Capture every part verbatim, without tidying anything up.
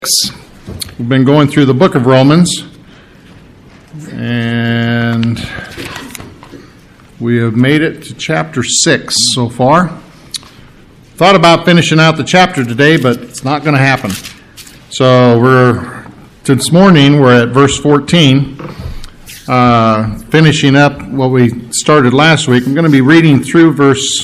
We've been going through the book of Romans, and we have made it to chapter six so far. Thought about finishing out the chapter today, but it's not going to happen. So we're this morning we're at verse fourteen, uh, finishing up what we started last week. I'm going to be reading through verse.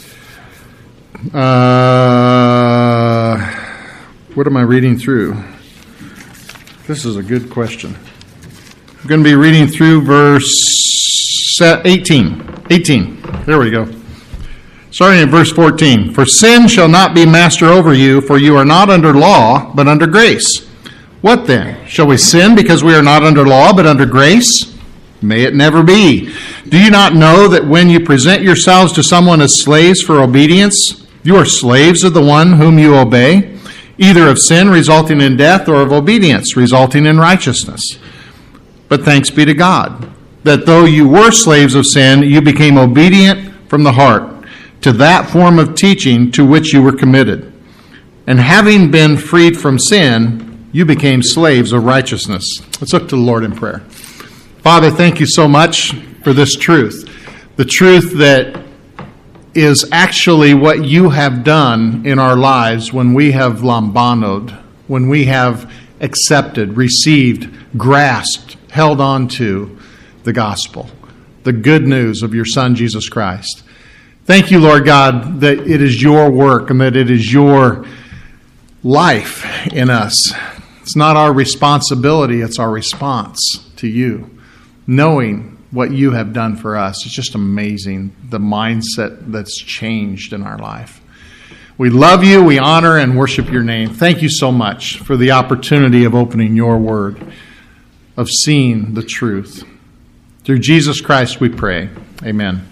Uh, What am I reading through? This is a good question. I'm going to be reading through verse eighteen. eighteen. There we go. Starting at verse fourteen. For sin shall not be master over you, for you are not under law, but under grace. What then? Shall we sin because we are not under law, but under grace? May it never be. Do you not know that when you present yourselves to someone as slaves for obedience, you are slaves of the one whom you obey? Either of sin resulting in death or of obedience resulting in righteousness. But thanks be to God, that though you were slaves of sin, you became obedient from the heart to that form of teaching to which you were committed. And having been freed from sin, you became slaves of righteousness. Let's look to the Lord in prayer. Father, thank you so much for this truth. The truth that is actually what you have done in our lives when we have lambanoed, when we have accepted, received, grasped, held on to the gospel, the good news of your Son, Jesus Christ. Thank you, Lord God, that it is your work and that it is your life in us. It's not our responsibility, it's our response to you, knowing what you have done for us. It's just amazing, the mindset that's changed in our life. We love you, we honor and worship your name. Thank you so much for the opportunity of opening your word, of seeing the truth. Through Jesus Christ we pray. Amen.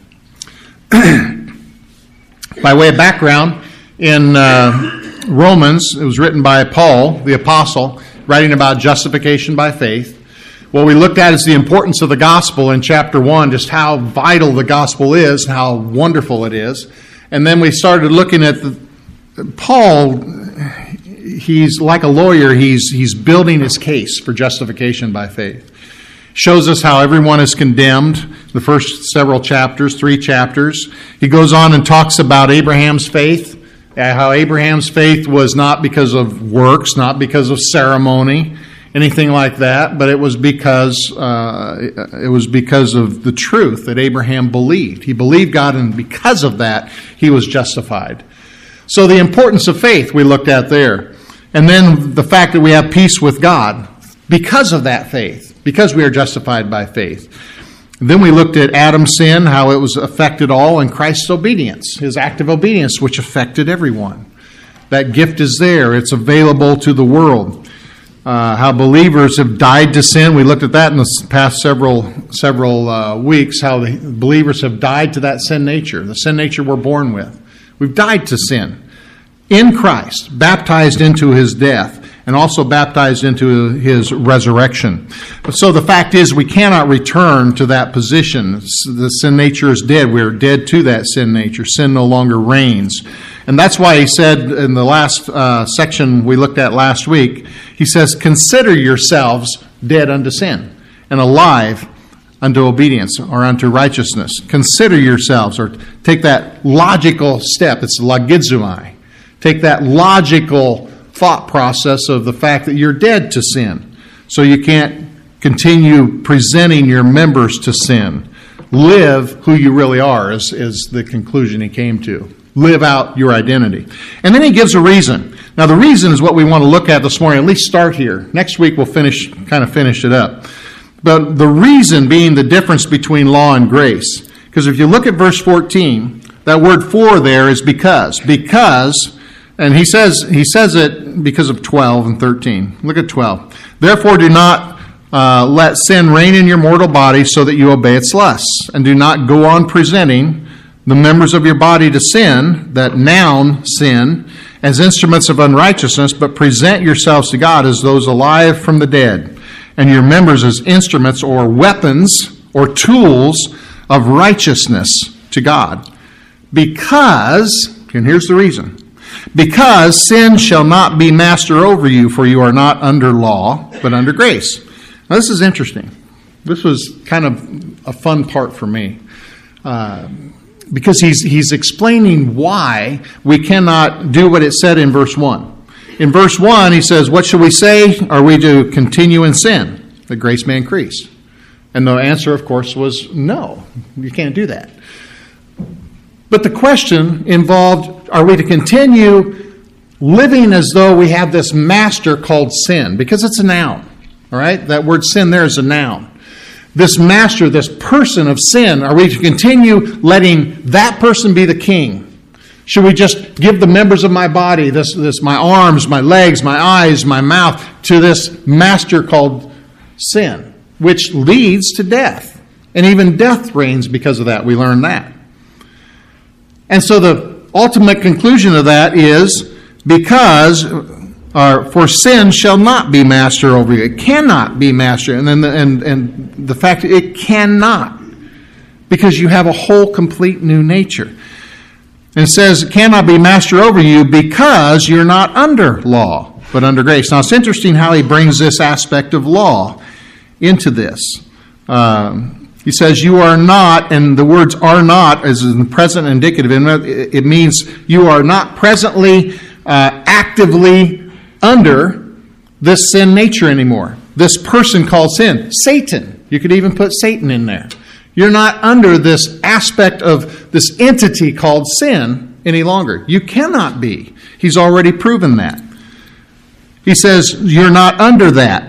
By way of background, in uh, Romans, it was written by Paul, the apostle, writing about justification by faith. What we looked at is the importance of the gospel in chapter one, just how vital the gospel is, how wonderful it is. And then we started looking at the, Paul, he's like a lawyer, he's he's building his case for justification by faith. Shows us how everyone is condemned, the first several chapters, three chapters. He goes on and talks about Abraham's faith, how Abraham's faith was not because of works, not because of ceremony, anything like that, but it was because uh, it was because of the truth that Abraham believed. He believed God, and because of that, he was justified. So the importance of faith we looked at there. And then the fact that we have peace with God because of that faith, because we are justified by faith. And then we looked at Adam's sin, how it was affected all, and Christ's obedience, his act of obedience, which affected everyone. That gift is there. It's available to the world. Uh, how believers have died to sin. We looked at that in the past several several uh, weeks, how the believers have died to that sin nature, the sin nature we're born with. We've died to sin in Christ, baptized into his death, and also baptized into his resurrection. So the fact is we cannot return to that position. The sin nature is dead. We are dead to that sin nature. Sin no longer reigns. And that's why he said in the last uh, section we looked at last week, he says, consider yourselves dead unto sin and alive unto obedience or unto righteousness. Consider yourselves, or take that logical step. It's logizomai. Take that logical thought process of the fact that you're dead to sin. So you can't continue presenting your members to sin. Live who you really are is, is the conclusion he came to. Live out your identity. And then he gives a reason. Now the reason is what we want to look at this morning. At least start here. Next week we'll finish, kind of finish it up. But the reason being the difference between law and grace. Because if you look at verse fourteen, that word for there is because. Because, and he says he says it because of twelve and thirteen. Look at twelve. Therefore do not uh, let sin reign in your mortal body so that you obey its lusts. And do not go on presenting the members of your body to sin, that noun sin, as instruments of unrighteousness, but present yourselves to God as those alive from the dead, and your members as instruments or weapons or tools of righteousness to God. Because, and here's the reason, Because sin shall not be master over you, for you are not under law, but under grace. Now, this is interesting. This was kind of a fun part for me. Uh, because he's he's explaining why we cannot do what it said in verse one. In verse one, he says, what shall we say? Are we to continue in sin, that grace may increase? And the answer, of course, was no. You can't do that. But the question involved, are we to continue living as though we have this master called sin? Because it's a noun, all right? That word sin there is a noun. This master, this person of sin, are we to continue letting that person be the king? Should we just give the members of my body, this, this my arms, my legs, my eyes, my mouth, to this master called sin, which leads to death? And even death reigns because of that. We learn that. And so the ultimate conclusion of that is because uh, for sin shall not be master over you. It cannot be master. And then the, and and the fact that it cannot, because you have a whole complete new nature. And it says it cannot be master over you because you're not under law, but under grace. Now it's interesting how he brings this aspect of law into this. Um, He says, you are not, and the words are not is in the present indicative. It means you are not presently, uh, actively under this sin nature anymore. This person called sin. Satan. You could even put Satan in there. You're not under this aspect of this entity called sin any longer. You cannot be. He's already proven that. He says, you're not under that.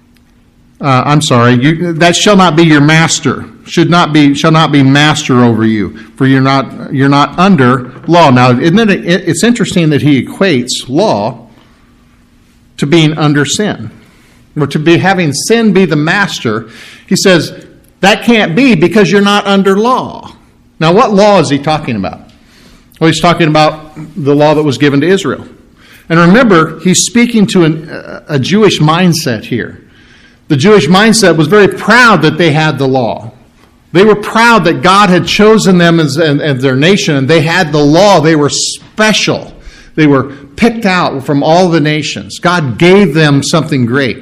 Uh, I'm sorry. You, that shall not be your master. Should not be. Shall not be master over you. For you're not. You're not under law. Now, isn't it? It's interesting that he equates law to being under sin, or to be having sin be the master. He says that can't be because you're not under law. Now, what law is he talking about? Well, he's talking about the law that was given to Israel. And remember, he's speaking to an, a Jewish mindset here. The Jewish mindset was very proud that they had the law. They were proud that God had chosen them as, as their nation, and they had the law. They were special. They were picked out from all the nations. God gave them something great.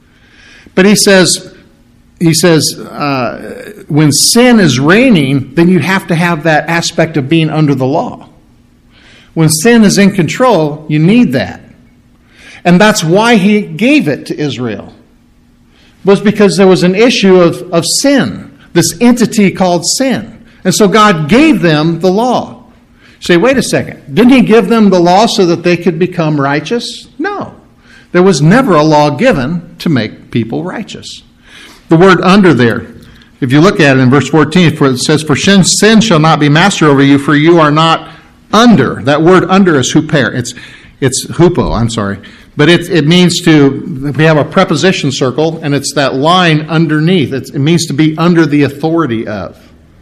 But he says, he says, uh, when sin is reigning, then you have to have that aspect of being under the law. When sin is in control, you need that. And that's why he gave it to Israel. Was because there was an issue of, of sin, this entity called sin. And so God gave them the law. You say, wait a second, didn't he give them the law so that they could become righteous? No. There was never a law given to make people righteous. The word under there, if you look at it in verse fourteen, it says, for sin, sin shall not be master over you, for you are not under. That word under is huper. It's, it's hupo, I'm sorry. But it, it means to, we have a preposition circle, and it's that line underneath. It's, it means to be under the authority of.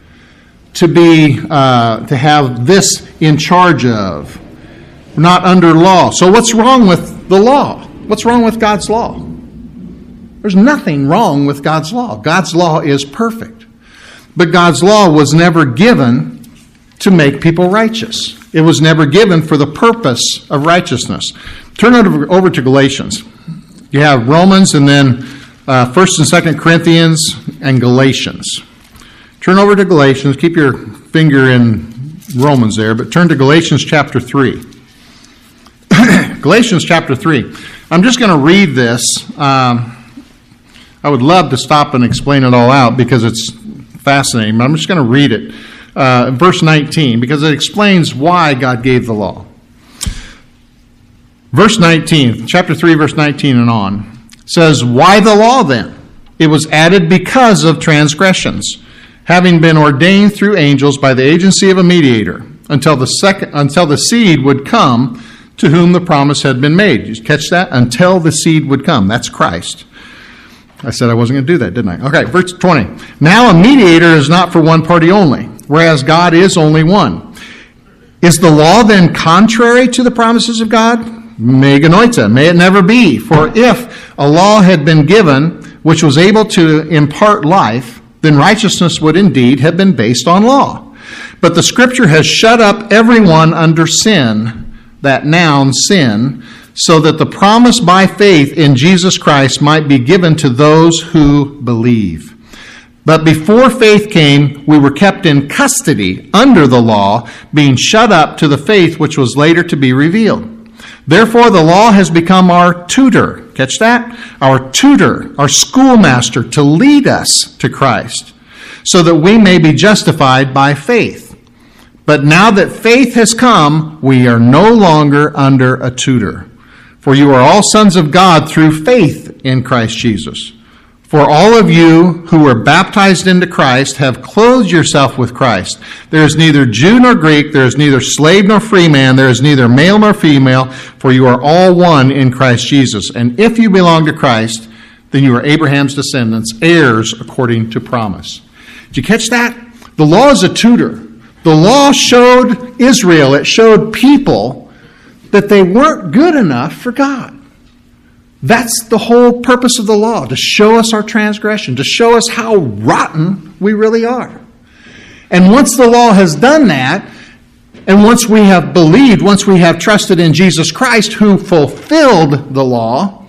To be, uh, to have this in charge of. Not under law. So what's wrong with the law? What's wrong with God's law? There's nothing wrong with God's law. God's law is perfect. But God's law was never given to make people righteous. It was never given for the purpose of righteousness. Turn over, over to Galatians. You have Romans and then uh, First and Second Corinthians and Galatians. Turn over to Galatians. Keep your finger in Romans there, but turn to Galatians chapter three. Galatians chapter three. I'm just going to read this. Um, I would love to stop and explain it all out because it's fascinating, but I'm just going to read it. Uh, verse nineteen, because it explains why God gave the law. Verse nineteen, chapter three, verse nineteen and on, says, why the law then? It was added because of transgressions, having been ordained through angels by the agency of a mediator, until the second, until the seed would come to whom the promise had been made. Did you catch that? Until the seed would come. That's Christ. I said I wasn't going to do that, didn't I? Okay, verse twenty. Now a mediator is not for one party only, whereas God is only one. Is the law then contrary to the promises of God? Me genoita, may it never be. For if a law had been given which was able to impart life, then righteousness would indeed have been based on law. But the Scripture has shut up everyone under sin, that noun, sin, so that the promise by faith in Jesus Christ might be given to those who believe. But before faith came, we were kept in custody under the law, being shut up to the faith which was later to be revealed. Therefore, the law has become our tutor. Catch that? Our tutor, our schoolmaster to lead us to Christ, so that we may be justified by faith. But now that faith has come, we are no longer under a tutor. For you are all sons of God through faith in Christ Jesus. For all of you who were baptized into Christ have clothed yourself with Christ. There is neither Jew nor Greek, there is neither slave nor free man, there is neither male nor female, for you are all one in Christ Jesus. And if you belong to Christ, then you are Abraham's descendants, heirs according to promise. Did you catch that? The law is a tutor. The law showed Israel, it showed people that they weren't good enough for God. That's the whole purpose of the law, to show us our transgression, to show us how rotten we really are. And once the law has done that, and once we have believed, once we have trusted in Jesus Christ who fulfilled the law,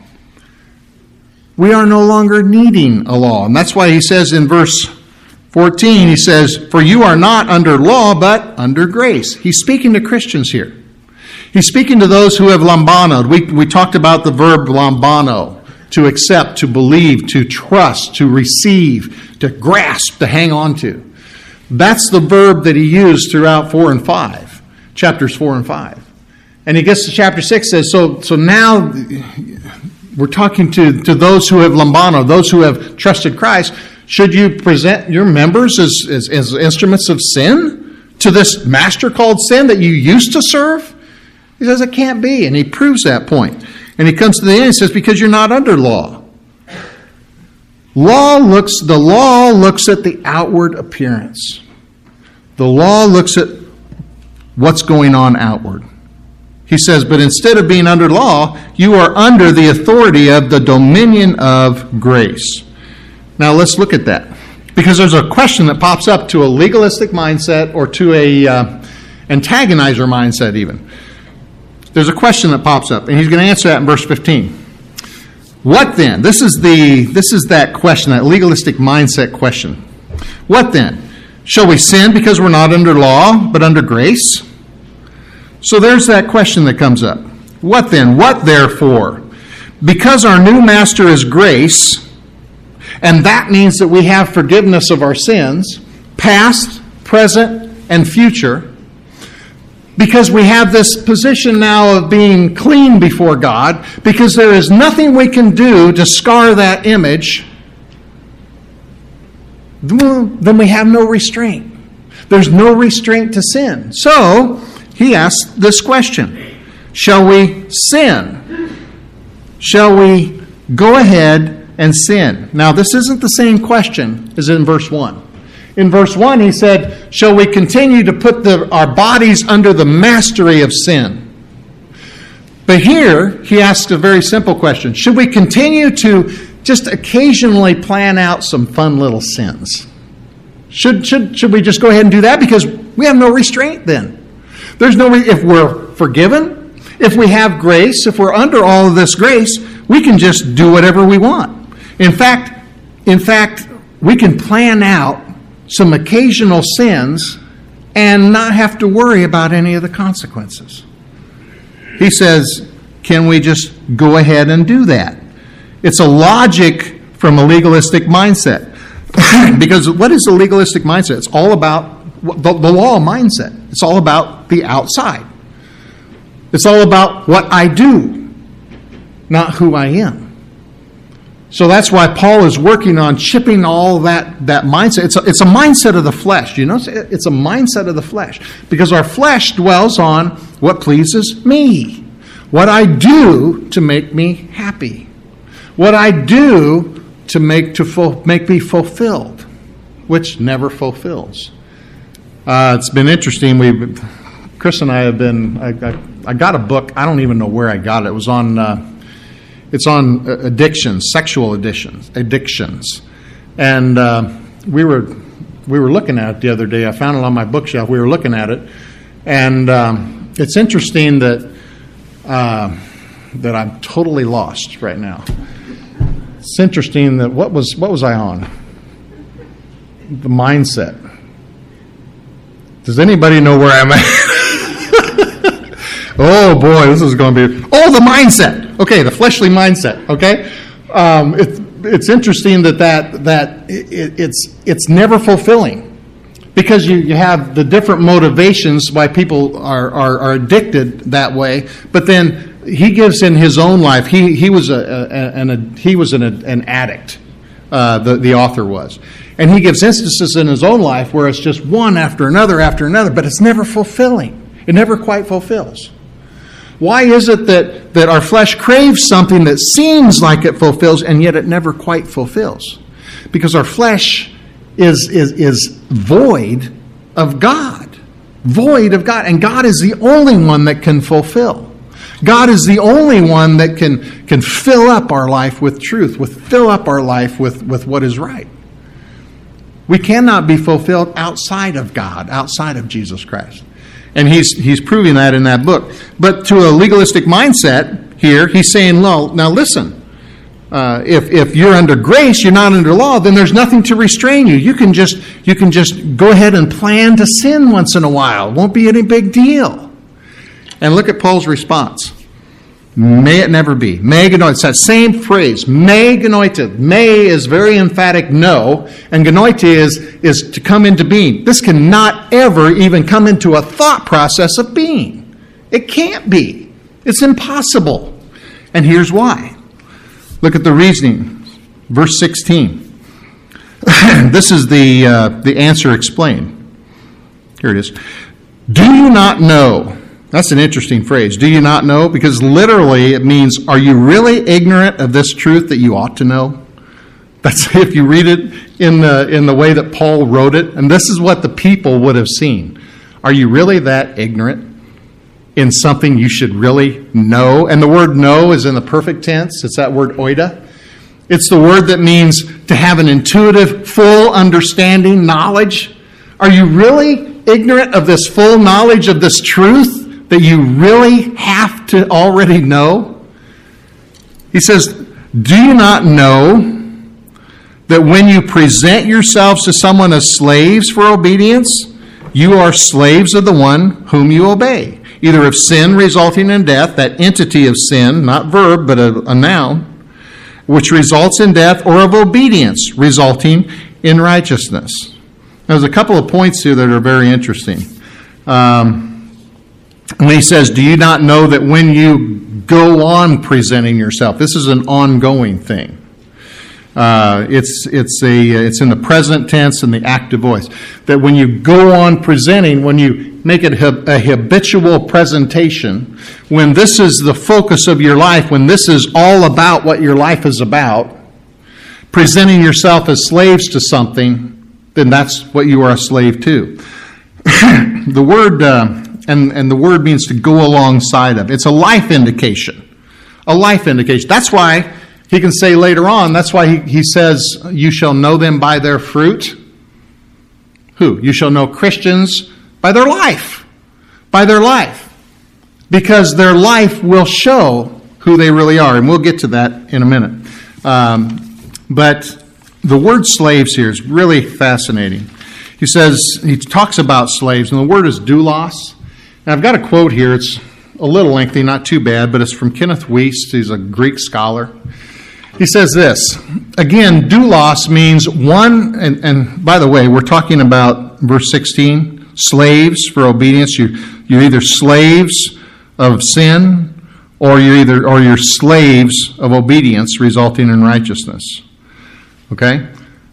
we are no longer needing a law. And that's why he says in verse fourteen, he says, "For you are not under law, but under grace." He's speaking to Christians here. He's speaking to those who have lambanoed. We, we talked about the verb lambano, to accept, to believe, to trust, to receive, to grasp, to hang on to. That's the verb that he used throughout four and five, chapters four and five. And he gets to chapter six, says, so, so now we're talking to, to those who have lambano, those who have trusted Christ. Should you present your members as, as, as instruments of sin to this master called sin that you used to serve? He says it can't be, and he proves that point. And he comes to the end and says, because you're not under law. Law looks, the law looks at the outward appearance. The law looks at what's going on outward. He says, but instead of being under law, you are under the authority of the dominion of grace. Now let's look at that. Because there's a question that pops up to a legalistic mindset or to a uh, antagonizer mindset even. There's a question that pops up, and he's going to answer that in verse fifteen. What then? This is the this is that question, that legalistic mindset question. What then? Shall we sin because we're not under law, but under grace? So there's that question that comes up. What then? What therefore? Because our new master is grace, and that means that we have forgiveness of our sins, past, present, and future. Because we have this position now of being clean before God, because there is nothing we can do to scar that image, then we have no restraint. There's no restraint to sin. So, he asks this question. Shall we sin? Shall we go ahead and sin? Now, this isn't the same question as in verse one. In verse one, he said, shall we continue to put the, our bodies under the mastery of sin? But here, he asks a very simple question. Should we continue to just occasionally plan out some fun little sins? Should, should, should we just go ahead and do that? Because we have no restraint then. There's no, re- if we're forgiven, if we have grace, if we're under all of this grace, we can just do whatever we want. In fact, in fact, we can plan out some occasional sins and not have to worry about any of the consequences. He says, can we just go ahead and do that? It's a logic from a legalistic mindset. Because what is a legalistic mindset? It's all about the, the law mindset. It's all about the outside. It's all about what I do, not who I am. So that's why Paul is working on chipping all that, that mindset. It's a, it's a mindset of the flesh. You know, it's a mindset of the flesh. Because our flesh dwells on what pleases me. What I do to make me happy. What I do to make to ful, make me fulfilled, which never fulfills. Uh, it's been interesting. We, Chris and I have been. I, I, I got a book. I don't even know where I got it. It was on. Uh, it's on addictions, sexual addictions, addictions, and uh, we were we were looking at it the other day. I found it on my bookshelf. We were looking at it, and um, it's interesting that uh, that I'm totally lost right now. It's interesting that what was what was I on? The mindset. Does anybody know where I'm at? Oh boy, this is going to be. Oh, the mindset. Okay, the fleshly mindset. Okay, um, it's it's interesting that that that it, it's it's never fulfilling, because you, you have the different motivations why people are, are are addicted that way. But then he gives in his own life. He he was a, a, an a he was an an addict. Uh, the the author was, and he gives instances in his own life where it's just one after another after another, but it's never fulfilling. It never quite fulfills. Why is it that, that our flesh craves something that seems like it fulfills, and yet it never quite fulfills? Because our flesh is, is, is void of God. Void of God. And God is the only one that can fulfill. God is the only one that can, can fill up our life with truth, with fill up our life with, with what is right. We cannot be fulfilled outside of God, outside of Jesus Christ. And he's he's proving that in that book. But to a legalistic mindset here, he's saying, well, now listen, uh, if if you're under grace, you're not under law, then there's nothing to restrain you. You can just you can just go ahead and plan to sin once in a while. It won't be any big deal. And look at Paul's response. May it never be. Me genoito. It's that same phrase. Me genoito. Me is very emphatic no, and genoito is, is to come into being. This cannot ever even come into a thought process of being. It can't be. It's impossible. And here's why. Look at the reasoning. Verse sixteen. This is the uh, the answer explained. Here it is. Do you not know? That's an interesting phrase. Do you not know? Because literally it means, are you really ignorant of this truth that you ought to know? That's if you read it in the in the way that Paul wrote it. And this is what the people would have seen. Are you really that ignorant in something you should really know? And the word know is in the perfect tense. It's that word oida. It's the word that means to have an intuitive, full understanding, knowledge. Are you really ignorant of this full knowledge of this truth that you really have to already know? He says, do you not know that when you present yourselves to someone as slaves for obedience, you are slaves of the one whom you obey, either of sin resulting in death, that entity of sin, not verb, but a, a noun, which results in death, or of obedience resulting in righteousness. There's a couple of points here that are very interesting. Um, when he says, do you not know that when you go on presenting yourself, this is an ongoing thing. Uh, it's it's a it's in the present tense and the active voice. That when you go on presenting, when you make it a habitual presentation, when this is the focus of your life, when this is all about what your life is about, presenting yourself as slaves to something, then that's what you are a slave to. The word uh, and and the word means to go alongside of. It's a life indication. A life indication. That's why he can say later on, that's why he, he says, you shall know them by their fruit. Who? You shall know Christians by their life. By their life. Because their life will show who they really are. And we'll get to that in a minute. Um, but the word slaves here is really fascinating. He says, he talks about slaves, and the word is doulos. And I've got a quote here. It's a little lengthy, not too bad, but it's from Kenneth Wuest. He's a Greek scholar. He says this, again, doulos means one, and, and by the way, we're talking about verse sixteen, slaves for obedience. You, you're either slaves of sin, or you're either or you're slaves of obedience resulting in righteousness. Okay?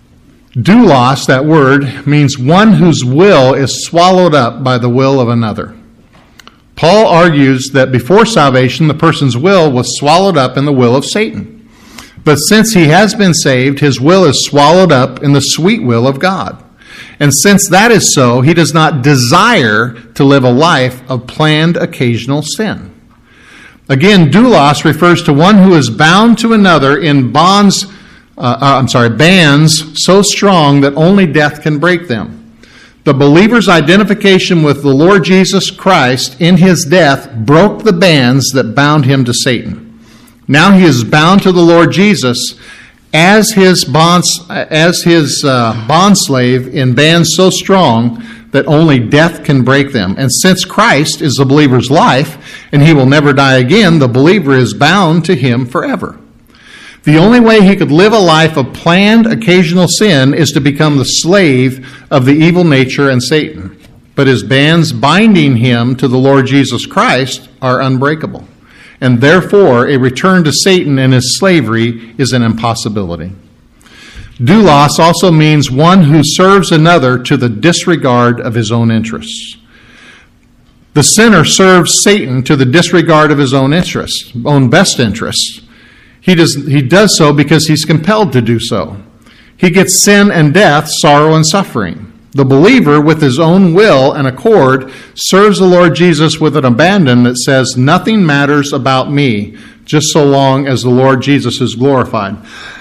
Doulos, that word, means one whose will is swallowed up by the will of another. Paul argues that before salvation, the person's will was swallowed up in the will of Satan. But since he has been saved, his will is swallowed up in the sweet will of God. And since that is so, he does not desire to live a life of planned occasional sin. Again, doulos refers to one who is bound to another in bonds, uh, uh, I'm sorry, bands so strong that only death can break them. The believer's identification with the Lord Jesus Christ in his death broke the bands that bound him to Satan. Now he is bound to the Lord Jesus as his bond, as his uh, bondslave in bands so strong that only death can break them. And since Christ is the believer's life, and he will never die again, the believer is bound to him forever. The only way he could live a life of planned occasional sin is to become the slave of the evil nature and Satan. But his bands binding him to the Lord Jesus Christ are unbreakable. And therefore, a return to Satan and his slavery is an impossibility. Doulos also means one who serves another to the disregard of his own interests. The sinner serves Satan to the disregard of his own interests, own best interests. He does, he does so because he's compelled to do so. He gets sin and death, sorrow and suffering. The believer, with his own will and accord, serves the Lord Jesus with an abandon that says, nothing matters about me, just so long as the Lord Jesus is glorified.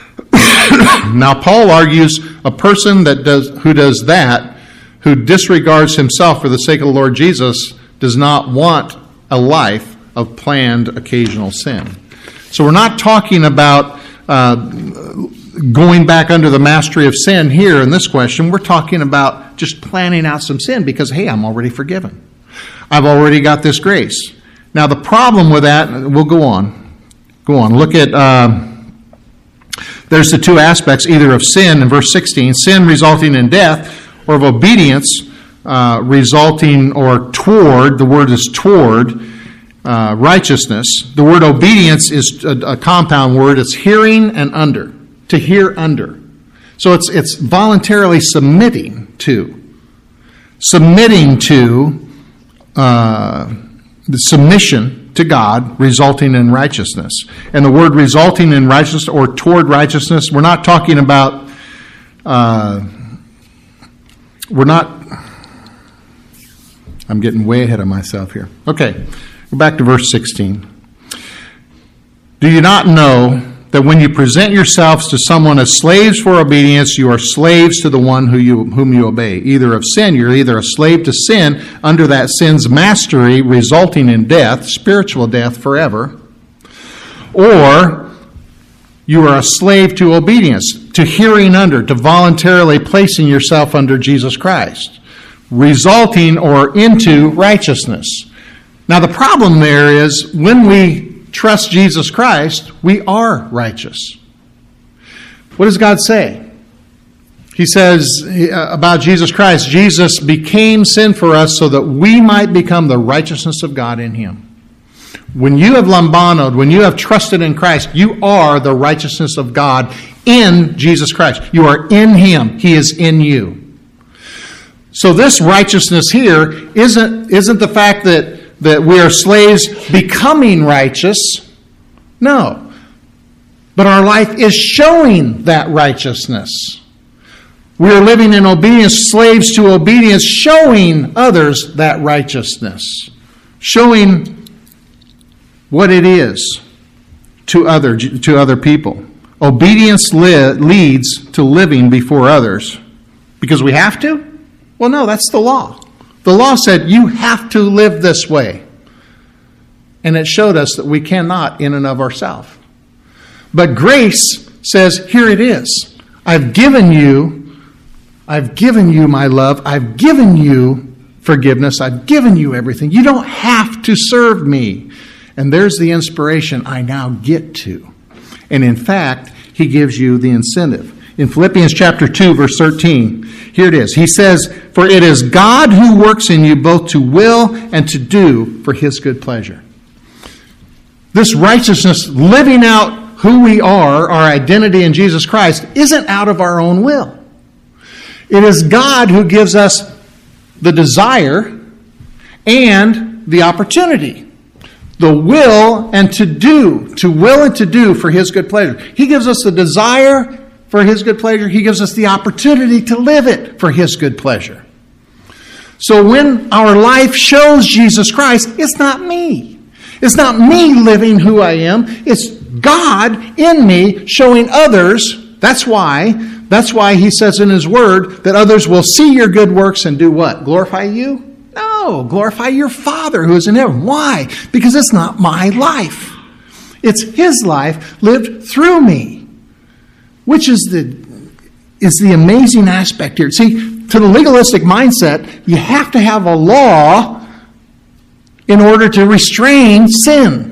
Now, Paul argues a person that does who does that, who disregards himself for the sake of the Lord Jesus, does not want a life of planned occasional sin. So we're not talking about uh, going back under the mastery of sin here in this question. We're talking about just planning out some sin because, hey, I'm already forgiven. I've already got this grace. Now, the problem with that, we'll go on. Go on. Look at, uh, there's the two aspects, either of sin in verse sixteen, sin resulting in death, or of obedience uh, resulting or toward, the word is toward, uh, righteousness. The word obedience is a, a compound word. It's hearing and under. To hear under. So it's it's voluntarily submitting to. Submitting to uh, the submission to God resulting in righteousness. And the word resulting in righteousness or toward righteousness, we're not talking about, uh, we're not, I'm getting way ahead of myself here. Okay, go back to verse sixteen. Do you not know that when you present yourselves to someone as slaves for obedience, you are slaves to the one who you, whom you obey? Either of sin, you're either a slave to sin under that sin's mastery, resulting in death, spiritual death forever, or you are a slave to obedience, to hearing under, to voluntarily placing yourself under Jesus Christ, resulting or into righteousness. Now the problem there is when we trust Jesus Christ, we are righteous. What does God say? He says about Jesus Christ, Jesus became sin for us so that we might become the righteousness of God in him. When you have lambanoed, when you have trusted in Christ, you are the righteousness of God in Jesus Christ. You are in him. He is in you. So this righteousness here isn't, isn't the fact that that we are slaves becoming righteous. No. But our life is showing that righteousness. We are living in obedience, slaves to obedience, showing others that righteousness. Showing what it is to other, to other people. Obedience li- leads to living before others. Because we have to? Well, no, that's the law. The law said you have to live this way. And it showed us that we cannot in and of ourselves. But grace says, here it is. I've given you, I've given you my love. I've given you forgiveness. I've given you everything. You don't have to serve me. And there's the inspiration I now get to. And in fact, he gives you the incentive. In Philippians chapter two, verse thirteen, here it is. He says, for it is God who works in you both to will and to do for his good pleasure. This righteousness, living out who we are, our identity in Jesus Christ, isn't out of our own will. It is God who gives us the desire and the opportunity. The will and to do, to will and to do for his good pleasure. He gives us the desire for his good pleasure. He gives us the opportunity to live it for his good pleasure. So when our life shows Jesus Christ, it's not me. It's not me living who I am. It's God in me showing others. That's why That's why he says in his word that others will see your good works and do what? Glorify you? No, glorify your Father who is in heaven. Why? Because it's not my life. It's his life lived through me, which is the, is the amazing aspect here. See, to the legalistic mindset, you have to have a law in order to restrain sin.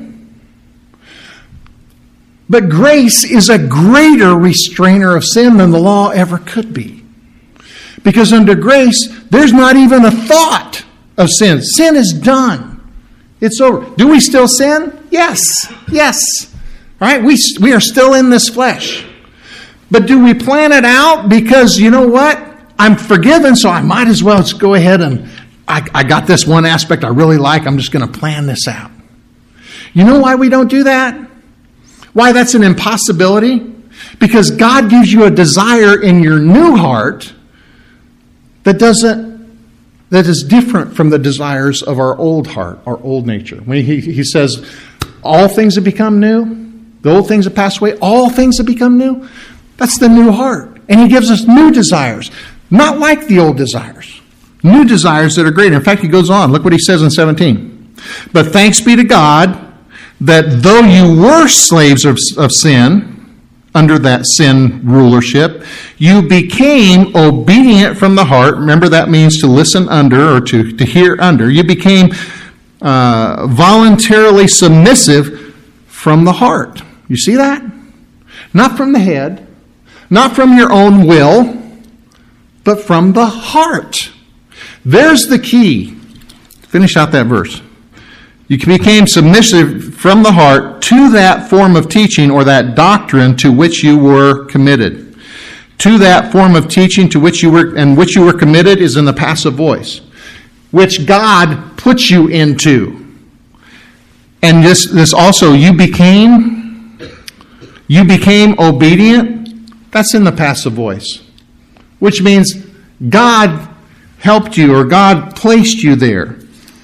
But grace is a greater restrainer of sin than the law ever could be. Because under grace, there's not even a thought of sin. Sin is done. It's over. Do we still sin? Yes. Yes. All right? We, we are still in this flesh. But do we plan it out because, you know what? I'm forgiven, so I might as well just go ahead and I, I got this one aspect I really like. I'm just going to plan this out. You know why we don't do that? Why that's an impossibility? Because God gives you a desire in your new heart that doesn't, that is different from the desires of our old heart, our old nature. When he, he says, all things have become new, the old things have passed away, all things have become new, that's the new heart. And he gives us new desires, not like the old desires. New desires that are great. In fact, he goes on. Look what he says in seventeen. But thanks be to God that though you were slaves of, of sin, under that sin rulership, you became obedient from the heart. Remember, that means to listen under or to, to hear under. You became uh, voluntarily submissive from the heart. You see that? Not from the head, not from your own will, but from the heart. There's the key. Finish out that verse. You became submissive from the heart to that form of teaching or that doctrine to which you were committed. To that form of teaching to which you were, and which you were committed is in the passive voice, which God puts you into. And this, this also, you became, you became obedient. That's in the passive voice, which means God helped you or God placed you there.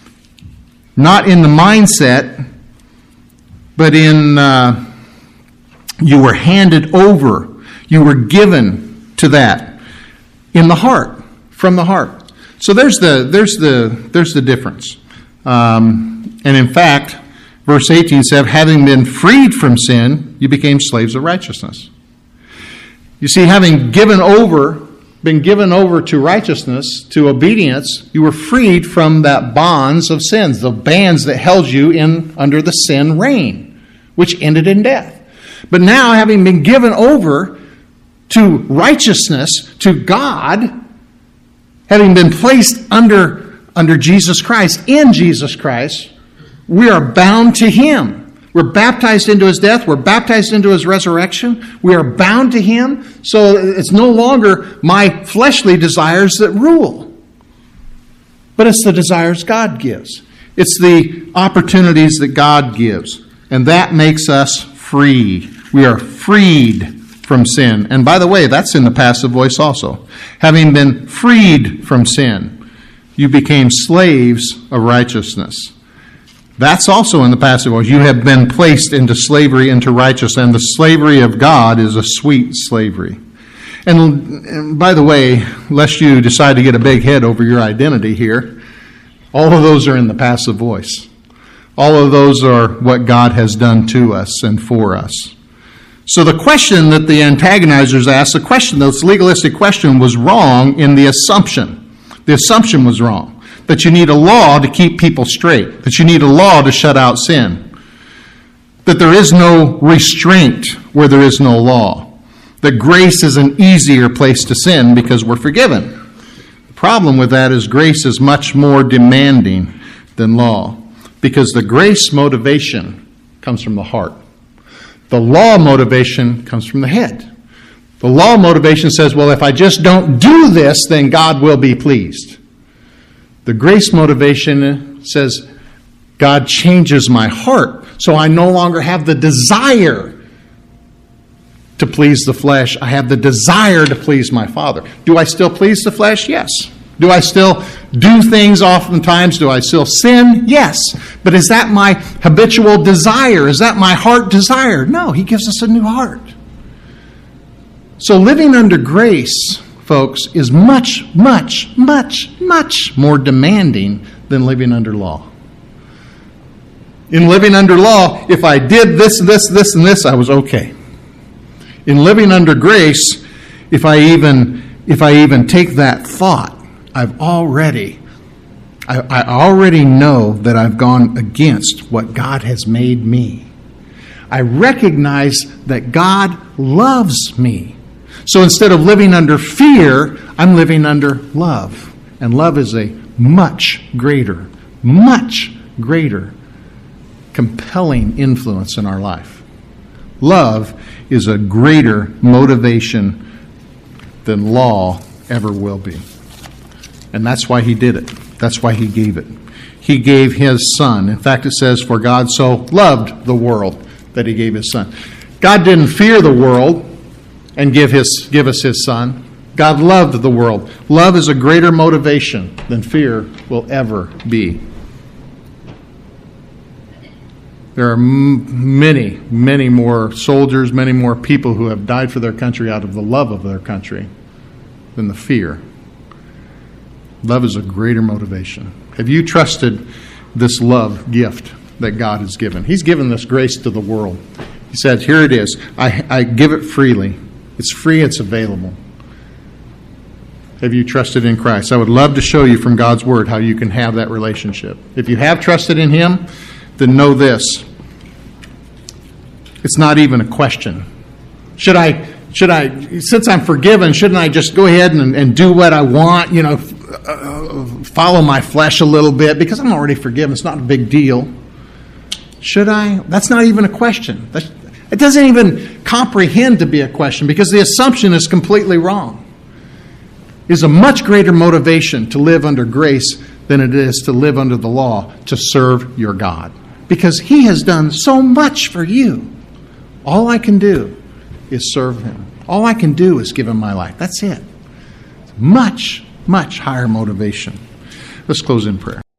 Not in the mindset, but in, uh, you were handed over. You were given to that in the heart, from the heart. So there's the, there's the, there's the difference. Um, and in fact, verse eighteen says, having been freed from sin, you became slaves of righteousness. You see, having given over, been given over to righteousness, to obedience, you were freed from that bonds of sins, the bands that held you in under the sin reign, which ended in death. But now, having been given over to righteousness, to God, having been placed under, under Jesus Christ, in Jesus Christ, we are bound to Him. We're baptized into His death. We're baptized into His resurrection. We are bound to Him. So it's no longer my fleshly desires that rule. But it's the desires God gives. It's the opportunities that God gives. And that makes us free. We are freed from sin. And by the way, that's in the passive voice also. Having been freed from sin, you became slaves of righteousness. That's also in the passive voice. You have been placed into slavery, into righteousness, and the slavery of God is a sweet slavery. And, and by the way, lest you decide to get a big head over your identity here, all of those are in the passive voice. All of those are what God has done to us and for us. So the question that the antagonizers asked, the question, this legalistic question, was wrong in the assumption. The assumption was wrong. That you need a law to keep people straight. That you need a law to shut out sin. That there is no restraint where there is no law. That grace is an easier place to sin because we're forgiven. The problem with that is grace is much more demanding than law. Because the grace motivation comes from the heart. The law motivation comes from the head. The law motivation says, well, if I just don't do this, then God will be pleased. The grace motivation says, God changes my heart, so I no longer have the desire to please the flesh. I have the desire to please my Father. Do I still please the flesh? Yes. Do I still do things oftentimes? Do I still sin? Yes. But is that my habitual desire? Is that my heart desire? No, He gives us a new heart. So living under grace, folks, is much, much, much, much more demanding than living under law. In living under law, if I did this, this, this, and this, I was okay. In living under grace, if I even if I even take that thought, I've already I, I already know that I've gone against what God has made me. I recognize that God loves me. So instead of living under fear, I'm living under love. And love is a much greater, much greater, compelling influence in our life. Love is a greater motivation than law ever will be. And that's why he did it. That's why he gave it. He gave his son. In fact, it says, for God so loved the world that he gave his son. God didn't fear the world and give his give us his son. God loved the world. Love is a greater motivation than fear will ever be. There are m- many, many more soldiers, many more people who have died for their country out of the love of their country than the fear. Love is a greater motivation. Have you trusted this love gift that God has given? He's given this grace to the world. He said, here it is. I, I give it freely. It's free. It's available. Have you trusted in Christ? I would love to show you from God's Word how you can have that relationship. If you have trusted in Him, then know this. It's not even a question. Should I, should I, since I'm forgiven, shouldn't I just go ahead and, and do what I want, you know, uh, follow my flesh a little bit because I'm already forgiven. It's not a big deal. Should I? That's not even a question. That's, it doesn't even comprehend to be a question because the assumption is completely wrong. It is a much greater motivation to live under grace than it is to live under the law to serve your God. Because He has done so much for you. All I can do is serve Him. All I can do is give Him my life. That's it. Much, much higher motivation. Let's close in prayer.